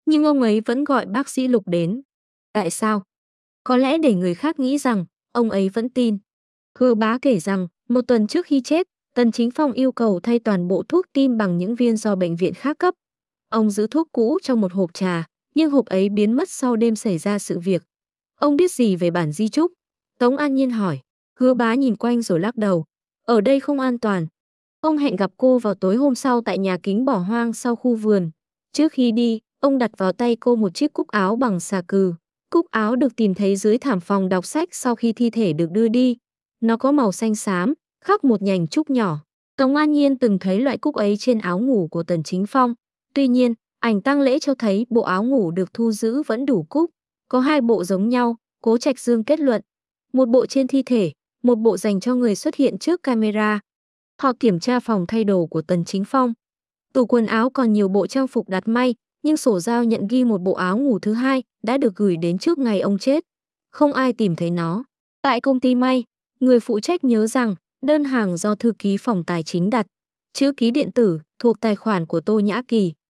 nhưng ông ấy vẫn gọi bác sĩ Lục đến. Tại sao? Có lẽ để người khác nghĩ rằng ông ấy vẫn tin. Hứa Bá kể rằng, một tuần trước khi chết, Tần Chính Phong yêu cầu thay toàn bộ thuốc tim bằng những viên do bệnh viện khác cấp. Ông giữ thuốc cũ trong một hộp trà, nhưng hộp ấy biến mất sau đêm xảy ra sự việc. Ông biết gì về bản di chúc? Tống An Nhiên hỏi. Hứa Bá nhìn quanh rồi lắc đầu. Ở đây không an toàn. Ông hẹn gặp cô vào tối hôm sau tại nhà kính bỏ hoang sau khu vườn. Trước khi đi, ông đặt vào tay cô một chiếc cúc áo bằng xà cừ. Cúc áo được tìm thấy dưới thảm phòng đọc sách sau khi thi thể được đưa đi. Nó có màu xanh xám, khắc một nhành trúc nhỏ. Tống An Nhiên từng thấy loại cúc ấy trên áo ngủ của Tần Chính Phong. Tuy nhiên, ảnh tang lễ cho thấy bộ áo ngủ được thu giữ vẫn đủ cúc. Có hai bộ giống nhau, Cố Trạch Dương kết luận. Một bộ trên thi thể, một bộ dành cho người xuất hiện trước camera. Họ kiểm tra phòng thay đồ của Tần Chính Phong. Tủ quần áo còn nhiều bộ trang phục đặt may, nhưng sổ giao nhận ghi một bộ áo ngủ thứ hai đã được gửi đến trước ngày ông chết. Không ai tìm thấy nó. Tại công ty may, người phụ trách nhớ rằng đơn hàng do thư ký phòng tài chính đặt. Chữ ký điện tử thuộc tài khoản của Tô Nhã Kỳ.